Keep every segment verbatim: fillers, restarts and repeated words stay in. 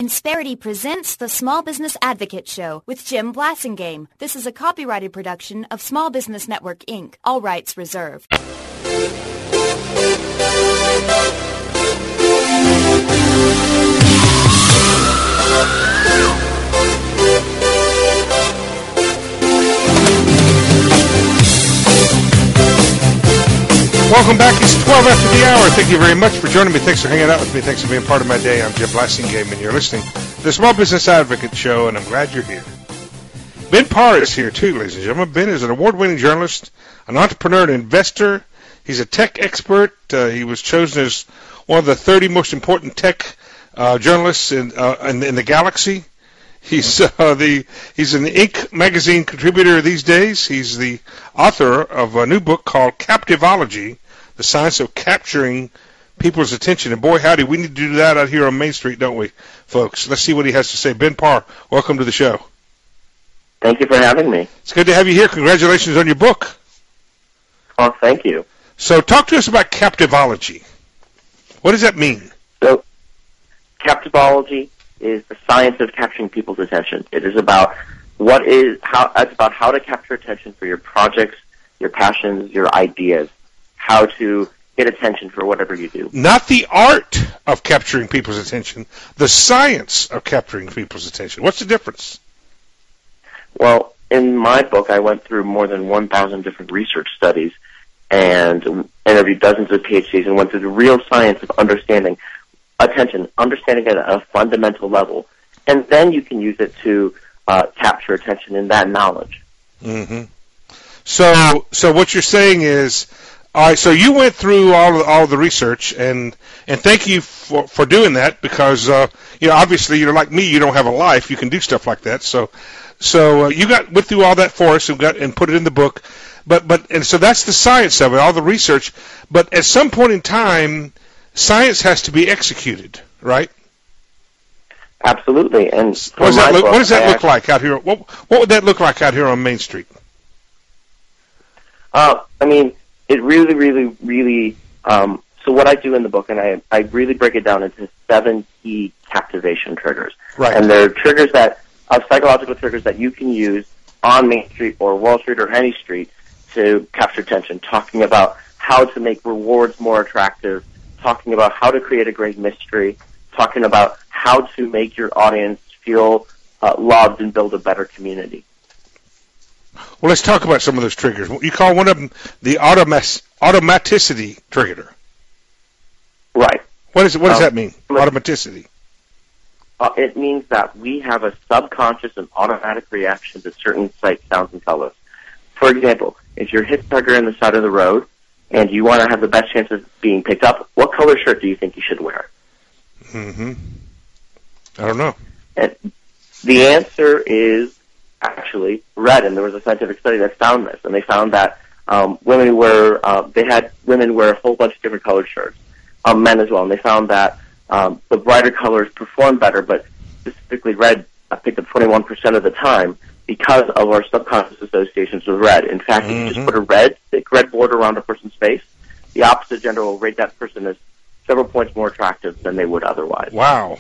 Insperity presents the Small Business Advocate Show with Jim Blasingame. This is a copyrighted production of Small Business Network, Incorporated. All rights reserved. Welcome back. It's twelve after the hour. Thank you very much for joining me. Thanks for hanging out with me. Thanks for being part of my day. I'm Jim Blasingame, and you're listening to the Small Business Advocate Show, and I'm glad you're here. Ben Parr is here, too, ladies and gentlemen. Ben is an award-winning journalist, an entrepreneur and investor. He's a tech expert. Uh, he was chosen as one of the thirty most important tech uh, journalists in, uh, in, in the galaxy. He's uh, the he's an Inc magazine contributor these days. He's the author of a new book called Captivology, The Science of Capturing People's Attention. And boy, howdy, we need to do that out here on Main Street, don't we, folks? Let's see what he has to say. Ben Parr, welcome to the show. Thank you for having me. It's good to have you here. Congratulations on your book. Oh, thank you. So talk to us about Captivology. What does that mean? So, Captivology is the science of capturing people's attention. It is about what is how it's about how to capture attention for your projects, your passions, your ideas, how to get attention for whatever you do. Not the art of capturing people's attention, the science of capturing people's attention. What's the difference? Well, in my book, I went through more than one thousand different research studies and interviewed dozens of PhDs and went through the real science of understanding attention, understanding it at a fundamental level, and then you can use it to uh, capture attention in that knowledge. Mm-hmm. So, so what you're saying is, all right. So you went through all of, all of the research, and and thank you for, for doing that because uh, you know obviously you're like me, you don't have a life, you can do stuff like that. So, so uh, you got went through all that for us and got and put it in the book, but but and so that's the science of it, all the research. But at some point in time, science has to be executed, right? Absolutely. And what does that look, what does that look like out here? What, what would that look like out here on Main Street? Uh, I mean, it really, really, really. Um, so what I do in the book, and I, I really break it down into seven key captivation triggers. Right. And they're triggers that, uh, psychological triggers that you can use on Main Street or Wall Street or any street to capture attention. Talking about how to make rewards more attractive. Talking about how to create a great mystery, talking about how to make your audience feel uh, loved and build a better community. Well, let's talk about some of those triggers. You call one of them the automat- automaticity trigger. Right. What, is it, what does um, that mean, automaticity? Uh, it means that we have a subconscious and automatic reaction to certain sights, sounds, and colors. For example, if you're hitchhiker on the side of the road, and you want to have the best chance of being picked up, what color shirt do you think you should wear? Mm-hmm. I don't know. And the answer is actually red, and there was a scientific study that found this, and they found that um, women wear, uh, they had women wear a whole bunch of different colored shirts, um, men as well, and they found that um, the brighter colors perform better, but specifically red uh, picked up twenty-one percent of the time, because of our subconscious associations with red. In fact, mm-hmm. if you just put a red, thick red border around a person's face, the opposite gender will rate that person as several points more attractive than they would otherwise. Wow.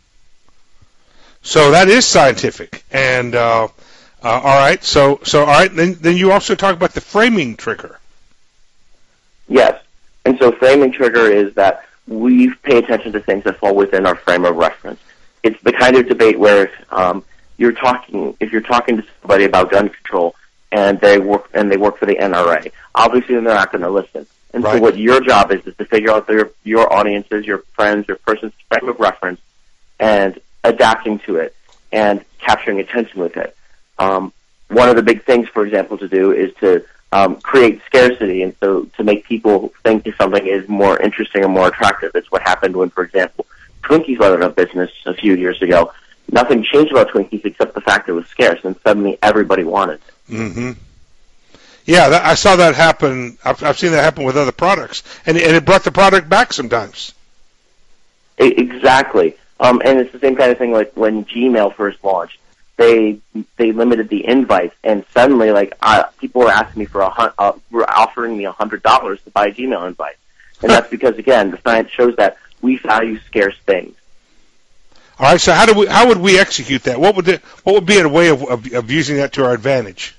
So that is scientific. And, uh, uh, all right, so, so all right, then, then you also talk about the framing trigger. Yes. And so framing trigger is that we pay attention to things that fall within our frame of reference. It's the kind of debate where um, You're talking if you're talking to somebody about gun control and they work and they work for the N R A. Obviously, they're not going to listen. And right. so, what your job is is to figure out their your audiences, your friends, your person's frame of reference, and adapting to it and capturing attention with it. Um, one of the big things, for example, to do is to um, create scarcity, and so to make people think that something is more interesting and more attractive. It's what happened when, for example, Twinkies went out of business a few years ago. Nothing changed about Twinkies except the fact it was scarce, and suddenly everybody wanted it. Mm-hmm. Yeah, that, I saw that happen. I've, I've seen that happen with other products, and, and it brought the product back sometimes. It, exactly, um, and it's the same kind of thing like when Gmail first launched. They they limited the invites, and suddenly, like uh, people were asking me for a hun- uh, were offering me a hundred dollars to buy a Gmail invite, and that's because again, the science shows that we value scarce things. All right. So how do we? How would we execute that? What would the, What would be a way of, of, of using that to our advantage?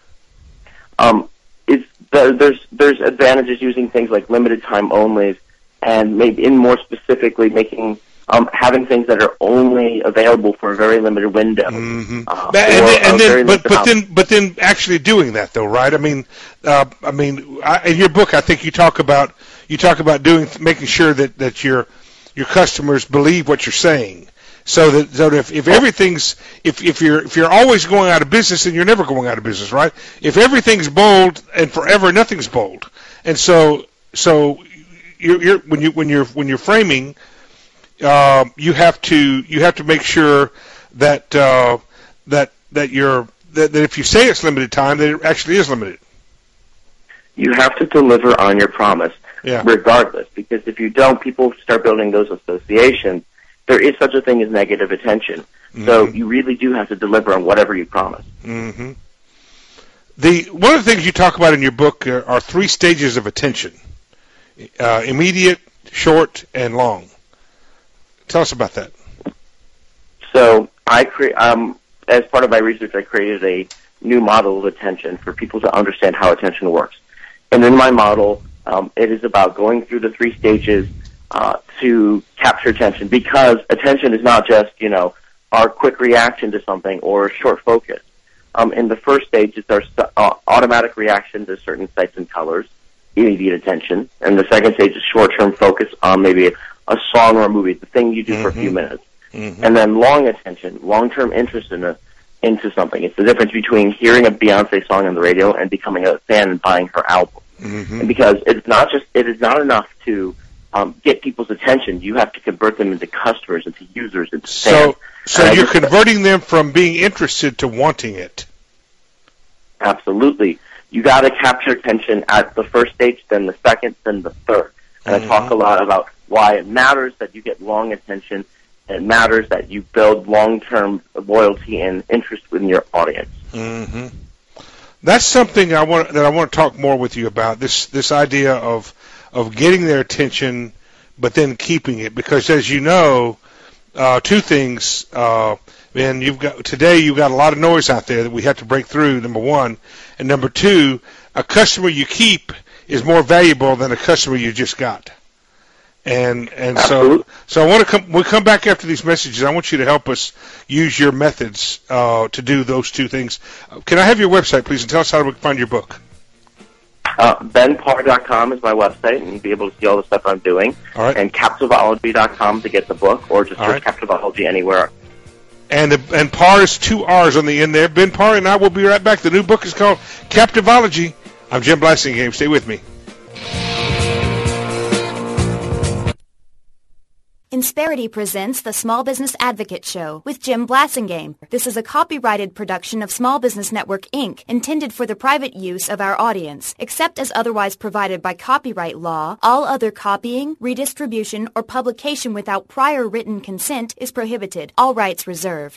Um, it's, the, there's there's advantages using things like limited time onlys, and maybe in more specifically making um, having things that are only available for a very limited window. Mm-hmm. Uh, and then, and then but but house. then but then actually doing that though, right? I mean, uh, I mean, I, in your book, I think you talk about you talk about doing making sure that, that your your customers believe what you're saying. So that, so that if, if everything's if, if you're if you're always going out of business, then you're never going out of business, right? If everything's bold and forever, nothing's bold. And so so you're, you're when you when you're when you're framing, uh, you have to you have to make sure that uh, that that you're that, that if you say it's limited time, that it actually is limited. You have to deliver on your promise, yeah. regardless, because if you don't, people start building those associations. There is such a thing as negative attention. Mm-hmm. So you really do have to deliver on whatever you promise. Mm-hmm. The one of the things you talk about in your book are, are three stages of attention: uh, immediate, short, and long. Tell us about that. So I cre- um, as part of my research, I created a new model of attention for people to understand how attention works. And in my model, um, it is about going through the three stages Uh, to capture attention, because attention is not just, you know, our quick reaction to something or short focus. Um, in the first stage, it's our st- uh, automatic reaction to certain sights and colors, immediate attention. And the second stage is short-term focus on maybe a, a song or a movie, the thing you do mm-hmm. for a few minutes. Mm-hmm. And then long attention, long-term interest in a, into something. It's the difference between hearing a Beyonce song on the radio and becoming a fan and buying her album. Mm-hmm. And because it's not just, it is not enough to Um, get people's attention. You have to convert them into customers, into users, into fans. So, so you're just, converting them from being interested to wanting it. Absolutely. You got to capture attention at the first stage, then the second, then the third. And mm-hmm. I talk a lot about why it matters that you get long attention. It matters that you build long-term loyalty and interest in your audience. Mm-hmm. That's something I want that I want to talk more with you about. This this idea of of getting their attention, but then keeping it, because as you know, uh, two things. Uh, and you've got today you've got a lot of noise out there that we have to break through. Number one, and number two, a customer you keep is more valuable than a customer you just got. And and so so I want to come. We'll come back after these messages. I want you to help us use your methods uh, to do those two things. Can I have your website, please, and tell us how we can find your book? Uh, ben parr dot com is my website, and you'll be able to see all the stuff I'm doing. All right. And captivology dot com to get the book, or just all search right. Captivology anywhere. And the, and Parr is two R's on the end there. Ben Parr and I will be right back. The new book is called Captivology. I'm Jim Blasingame. Stay with me. Insperity presents the Small Business Advocate Show with Jim Blasingame. This is a copyrighted production of Small Business Network, Incorporated, intended for the private use of our audience. Except as otherwise provided by copyright law, all other copying, redistribution, or publication without prior written consent is prohibited. All rights reserved.